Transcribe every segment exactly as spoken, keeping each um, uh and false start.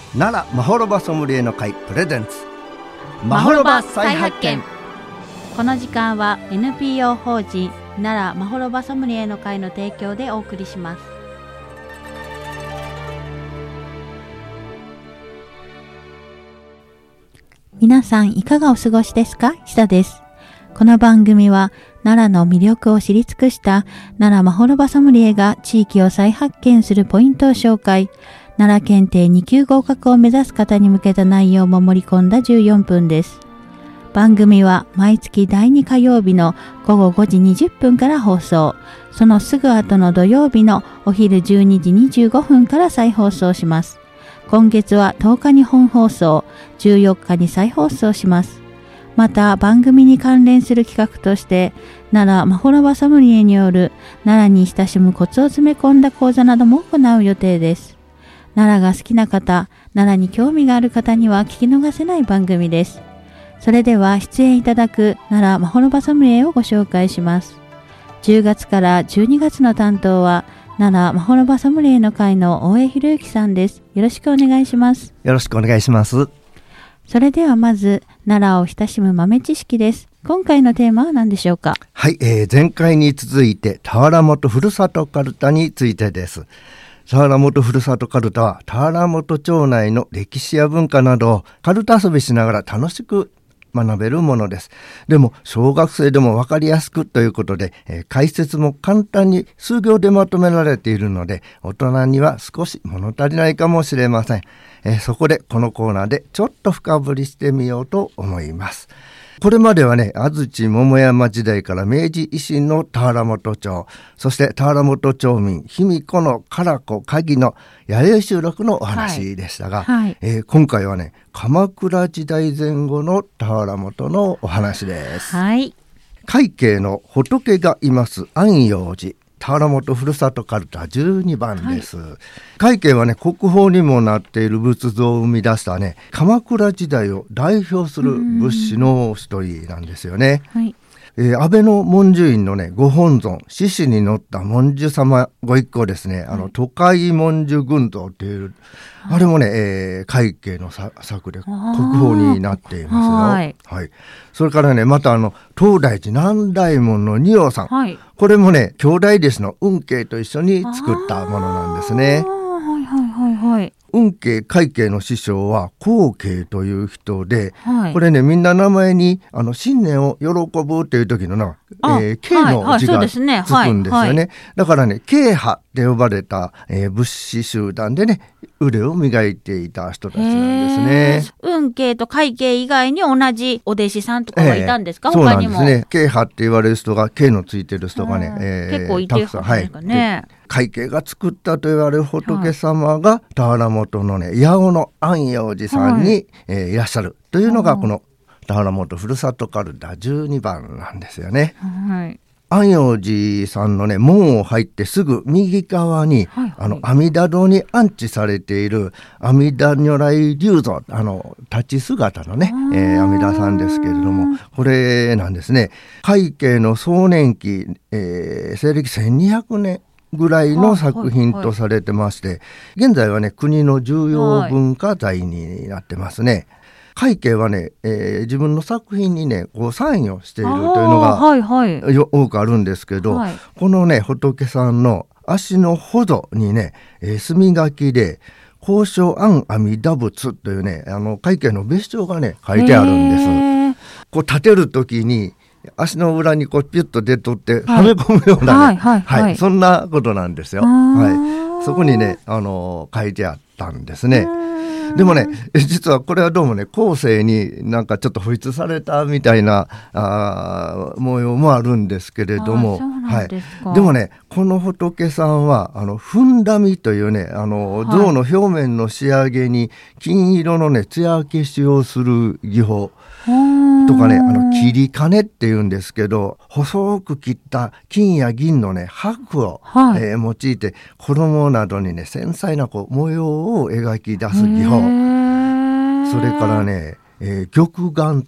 奈良まほろばソムリエの会プレゼンツまほろば再発見。この時間は エヌピーオー 法人奈良まほろばソムリエの会の提供でお送りします。皆さんいかがお過ごしですか？久です。この番組は奈良の魅力を知り尽くした奈良まほろばソムリエが地域を再発見するポイントを紹介、奈良検定に級合格を目指す方に向けた内容も盛り込んだじゅうよんぷんです。番組は毎月だいに火曜日のごごごじにじゅっぷんから放送、そのすぐ後の土曜日のお昼じゅうにじにじゅうごふんから再放送します。今月はとおかに本放送、じゅうよっかに再放送します。また番組に関連する企画として奈良まほろばソムリエによる奈良に親しむコツを詰め込んだ講座なども行う予定です。奈良が好きな方、奈良に興味がある方には聞き逃せない番組です。それでは出演いただく奈良まほろばソムリエをご紹介します。じゅうがつからじゅうにがつの担当は奈良まほろばソムリエの会の大江博之さんです。よろしくお願いします。 よろしくお願いします。 それではまず奈良を親しむ豆知識です。今回のテーマは何でしょうか？ はい、えー、前回に続いて田原本ふるさとかるたについてです。田原本ふるさとかるたは田原本町内の歴史や文化などをかるた遊びしながら楽しく学べるものです。でも小学生でも分かりやすくということで、えー、解説も簡単に数行でまとめられているので大人には少し物足りないかもしれません。えー、そこでこのコーナーでちょっと深掘りしてみようと思います。これまではね、安土桃山時代から明治維新の田原本町、そして田原本町民卑弥呼の唐子鍵の弥生集落のお話でしたが、はいはい、えー、今回はね、鎌倉時代前後の田原本のお話です。はい、快慶の仏がいます安養寺、田原本ふるさとかるたじゅうにばんです。はい、快慶はね、国宝にもなっている仏像を生み出したね、鎌倉時代を代表する仏師の一人なんですよね。はい、えー、安倍の文殊院のね、ご本尊獅子に乗った文殊様ご一行ですね、はい、あの都会文殊群像っていう、はい、あれもね、えー、快慶の作で国宝になっていますよ。はい、はい、それからね、またあの東大寺南大門の仁王さん、はい、これもね、兄弟弟子の運慶と一緒に作ったものなんですね。はいはいはいはい。運慶快慶の師匠は幸慶という人で、はい、これね、みんな名前にあの新年を喜ぶという時のな、えー、慶の字がつくんですよね。はいはいね、だからね、慶派って呼ばれた、えー、仏師集団でね、腕を磨いていた人たちなんですね。 運慶と快慶以外に同じお弟子さんとかはいたんですか？ えー、 他にも。 そうなんですね。慶派って言われる人が慶のついてる人がね、 えー、結構いてるんですかね。 快慶が作ったと言われる仏様が田原本のね、八尾の安養寺さんに、はい、えー、いらっしゃるというのがこの田原本ふるさとかるたじゅうにばんなんですよね。はい、安養寺さんのね、門を入ってすぐ右側に、はいはい、あの阿弥陀堂に安置されている阿弥陀如来立像、あの立ち姿のね、えー、阿弥陀さんですけれども、これなんですね。快慶の壮年期、えー、西暦せんにひゃくねんぐらいの作品とされてまして、はいはいはい、現在はね、国の重要文化財になってますね。快慶はね、えー、自分の作品にね、こうサインをしているというのが、はいはい、多くあるんですけど、はい、このね、仏さんの足のほどにね、えー、墨書きで高所安阿弥陀仏というね、あの快慶の別称がね、書いてあるんです。こう立てるときに足の裏にこうピュッと出とってはめ込むようなね、はいはいはいはい、そんなことなんですよ。はい、そこにね、あの書いてあったんですね。でもね、実はこれはどうもね、後世になんかちょっと保出されたみたいなあ模様もあるんですけれども、はい、でもね、この仏さんはあのふんだみというね、あの像の表面の仕上げに金色のね、艶消しをする技法とかね、あの切り金っていうんですけど、細く切った金や銀のね、箔を、はい、えー、用いて衣などにね、繊細なこう模様を描き出す技法、それからね、えー、玉眼といって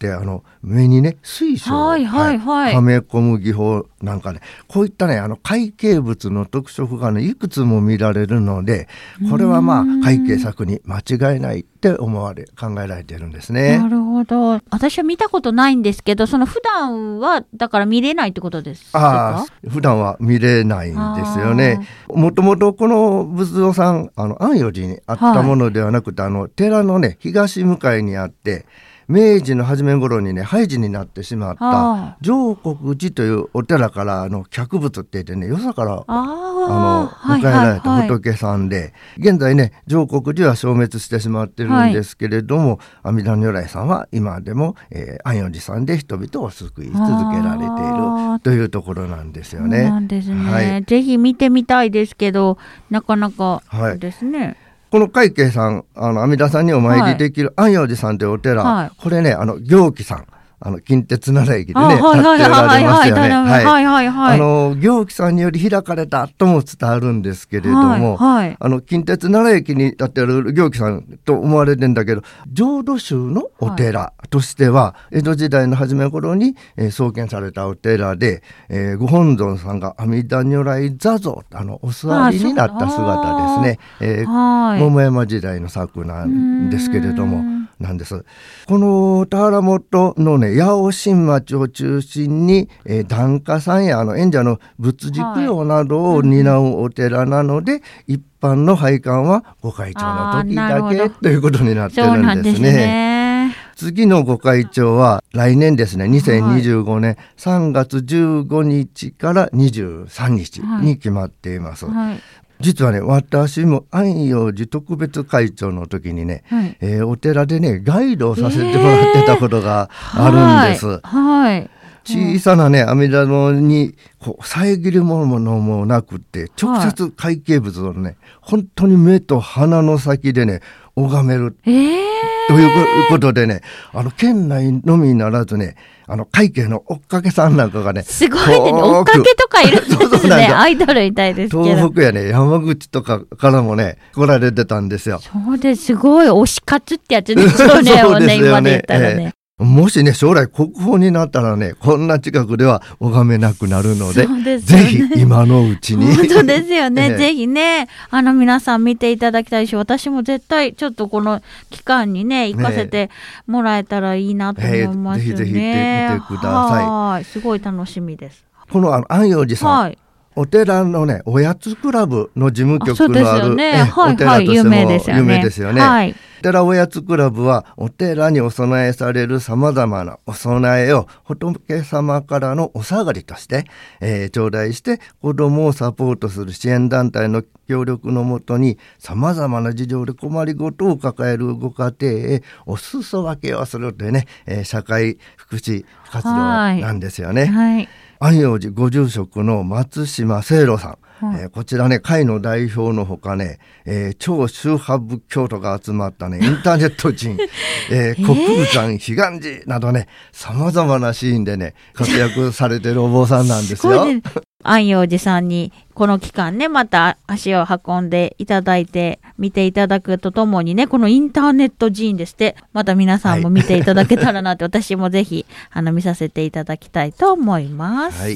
ってあの目にね水晶を、 はいはいはい、 はめ込む技法なんかね、こういったねあの海景物の特色がねいくつも見られるので、これはまあ海景作に間違いないって思われ考えられているんですね。 なるほど。私は見たことないんですけど、その普段はだから見れないってことですか？ あ普段は見れないんですよね。もともとこの仏像さんあの安養寺にあったものではなくて、はい、あの寺のね東向かいにあって、明治の初め頃にね廃寺になってしまった上国寺というお寺からあの客物って言ってね、よそからあの迎えられた仏さんで、はいはいはい、現在ね上国寺は消滅してしまってるんですけれども、はい、阿弥陀如来さんは今でも、えー、安養寺さんで人々を救い続けられているというところなんですよね。 そうなんですね、 はい、 ぜひ見てみたいですけどなかなかですね、はい、 この海景さん、あの阿弥陀さんにお参りできる安養寺さんというお寺、はい、これねあの行基さん、あの近鉄奈良駅でね建っておられますよね。あの行基さんにより開かれたとも伝わるんですけれども、はいはい、あの近鉄奈良駅に建っている行基さんと思われてるんだけど、浄土宗のお寺としては、はい、江戸時代の初め頃に、えー、創建されたお寺で、えー、ご本尊さんが阿弥陀如来坐像、あのお座りになった姿ですね。えー、桃山時代の作なんですけれどもなんです。この田原本のね八尾新町を中心に、えー、檀家さんやあの演者の仏事供養などを担うお寺なので、はい、うん、一般の拝観はご開帳の時だけということになってるんですね。次のご開帳は来年ですね、にせんにじゅうごねんさんがつじゅうごにちからにじゅうさんにちに決まっています。はいはい、実はね私も安養寺特別会長の時にね、はい、えー、お寺でねガイドをさせてもらってたことがあるんです。えー、はいはい、小さなね阿弥陀のにこう遮るものもなくって直接海景物をね、はい、本当に目と鼻の先でね拝める、えー、ということでね、あの県内のみならずね、あの海景の追っかけさんなんかがね、 すごいね、追っかけとかいるんですね。そうそう、アイドルみたいですけど、 東北やね山口とかからもね来られてたんですよ。 そうです、すごい推し活ってやつですよね。そうですよね、今で言ったらね、 えー、もしね将来国宝になったらねこんな近くでは拝めなくなるの で, で、ね、ぜひ今のうちに本当ですよね、えー、ぜひねあの皆さん見ていただきたいし、私も絶対ちょっとこの期間にね行かせてもらえたらいいなと思いますね。えー、ぜひぜひ行ってみてください。はい、すごい楽しみです。 このあの安養寺さん、はい、お寺のねおやつクラブの事務局のある、ね、はい、お寺としても有名ですよね。はい、寺おやつクラブはお寺にお供えされるさまざまなお供えを仏様からのお下がりとして、えー、頂戴して子どもをサポートする支援団体の協力のもとにさまざまな事情で困りごとを抱えるご家庭へお裾分けをするというね、えー、社会福祉活動なんですよね。はいはい、安養寺ご住職の松島清郎さん、はい、えー、こちらね会の代表のほかね、えー、超宗派仏教徒が集まったねインターネット人、えー、国空山彼岸寺などねさまざまなシーンでね活躍されてるお坊さんなんですよ。 安養寺さんにこの期間ねまた足を運んでいただいて見ていただくとともにね、このインターネット寺院ですってまた皆さんも見ていただけたらなって、はい、私もぜひあの見させていただきたいと思います。はい、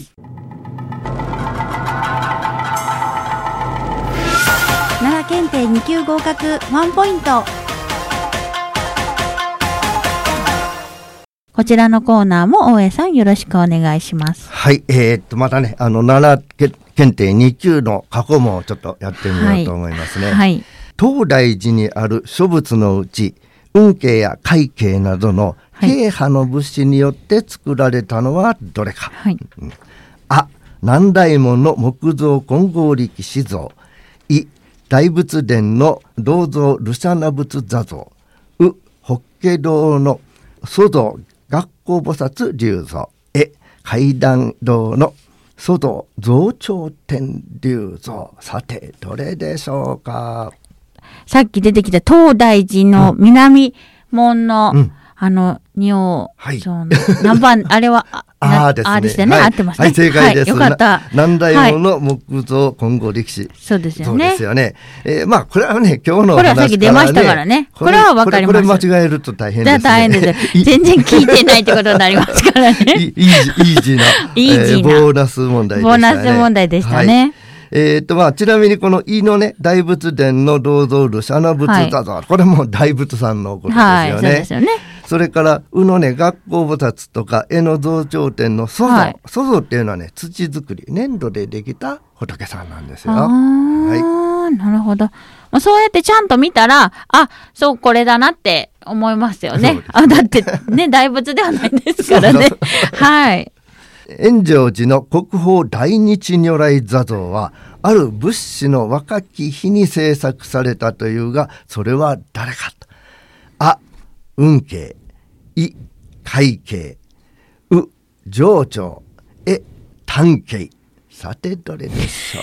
奈良検定に級合格ワンポイント。こちらのコーナーも大江さんよろしくお願いします。 はい、えー、っとまたねあの奈良検定に級の過去問をちょっとやってみようと思いますね。はいはい、東大寺にある諸仏のうち運慶や快慶などの慶派の仏師によって作られたのはどれか。はい、うん、あ、南大門の木造金剛力士像。い、大仏殿の銅像ルシャナ仏座像。う、法華堂の祖像学校菩薩立像。え、階段堂の祖像増長天立像。さてどれでしょうか。 さっき出てきた東大寺の南門の、うん、 あの、尿、 はい、 その何番、あれは、 ああですね。 あですよね、 はい、 合ってますね。 はい、正解です。 はい、よかった。 南大王の木造金剛力士、はい。 そうですよね。 そうですよね。えー、まあ、これはね、今日の話から、ね、 これはさっき出ましたからね。これはわかります。 これ、これ間違えると大変ですね。 大変です。全然聞いてないってことになりますからね。 イージー、イージーな、 イージーな、 えー、ボーナス問題でしたね。 ボーナス問題でしたね。はい、 えーとまあ、ちなみにこの伊のね、大仏殿の銅像主、穴仏座像、はい、これも大仏さんのことですよね。はい、そうですよね。それから、うのね、学校菩薩とか、江の増長天の塑像、はい、塑像っていうのはね、土作り、粘土でできた仏さんなんですよ。 あはい、なるほど。そうやってちゃんと見たら、あ、そう、これだなって思いますよね。ねあだってね、大仏ではないですからね。はい。 円成寺の国宝大日如来座像は、ある仏師の若き日に制作されたというが、それは誰かと。あ、運慶、い、海慶、う、上長、え、丹慶。さてどれでしょう。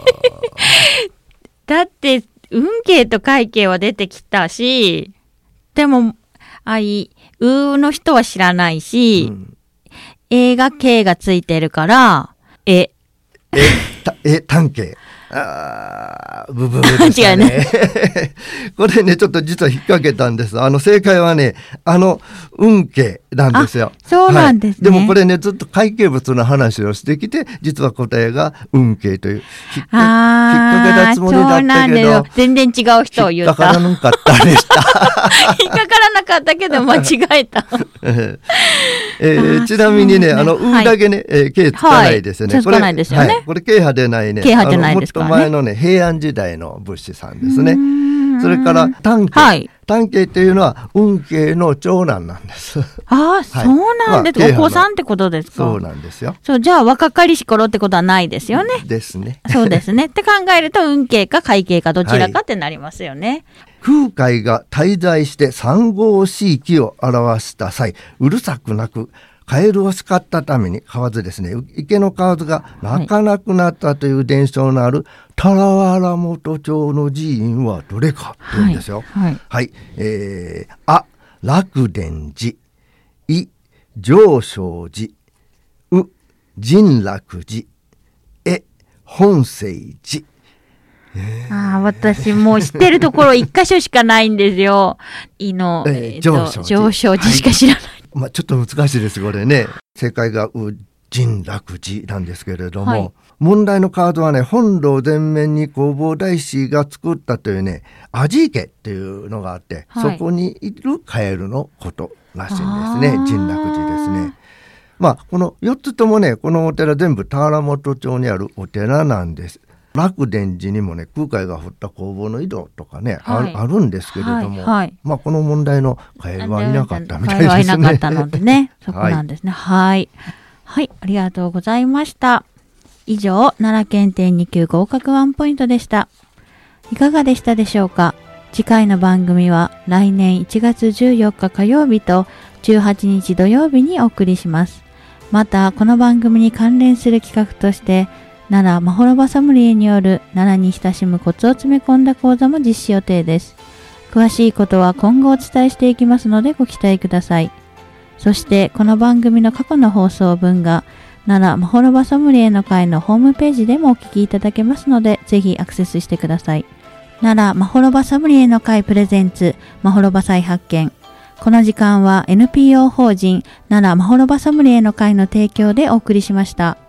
だって運慶と海慶は出てきたし、でもあいうの人は知らないし、うん、えが慶がついてるからええたえ丹慶。あーブブブでしたね。違うね。これねちょっと実は引っ掛けたんです。あの正解はねあの運慶なんですよ。 そうなんですね。 はい、でもこれねずっと会計物の話をしてきて実は答えが運慶という引っ掛けたつもりだったけど全然違う人を言った。 引っかからなかったでした。 引っかからなかったけど間違えた。 えー、ちなみにね、ねあの、うだけね、はいえー、K つかないですよね。 はい、つかないですよね。 これ、はい、これ K 派でないね。 K 派じゃないですからね。 もっと前のね、平安時代の仏師さんですね。それから、丹慶。はい、丹慶っていうのは、運慶の長男なんです。 ああ、はい、そうなんです。まあ、お子さんってことですか。 そうなんですよ。 そう、じゃあ、若かりし頃ってことはないですよね。 ですね。 そうですね。って考えると、運慶か海慶かどちらかってなりますよね。はい空海が滞在して三号四域を表した際、うるさくなくカエルを叱ったために蛙ですね、池の蛙が鳴かなくなったという伝承のある田原本町の寺院はどれかというんですよ。はい、はいはい、えー、あ、楽伝寺、い、上昇寺、う、神楽寺、え、本清寺。 ああ、私もう知ってるところ一箇所しかないんですよ。いの、えー、上昇寺。上昇寺しか知らない。はい、 まあ、ちょっと難しいです、これね。正解がう神楽寺なんですけれども、はい、問題のカードはね、本堂前面に弘法大師が作ったというね、アジ池っていうのがあって、はい、そこにいるカエルのことらしいんですね。神楽寺ですね。まあ、このよっつともね、このお寺全部田原本町にあるお寺なんです。楽伝寺にもね空海が掘った工房の井戸とかね、はい、あ, あるんですけれども、はいはい、まあこの問題のカエルはいなかったみたいですね。カエルはいなかったのでねそこなんですね。はい、はい、ありがとうございました。以上奈良検定に級合格ワンポイントでした。いかがでしたでしょうか。次回の番組は来年いちがつじゅうよっか火曜日とじゅうはちにち土曜日にお送りします。またこの番組に関連する企画として奈良まほろばソムリエによる奈良に親しむコツを詰め込んだ講座も実施予定です。詳しいことは今後お伝えしていきますのでご期待ください。そしてこの番組の過去の放送分が奈良まほろばソムリエの会のホームページでもお聞きいただけますのでぜひアクセスしてください。奈良まほろばソムリエの会プレゼンツまほろば再発見。この時間は エヌピーオー 法人奈良まほろばソムリエの会の提供でお送りしました。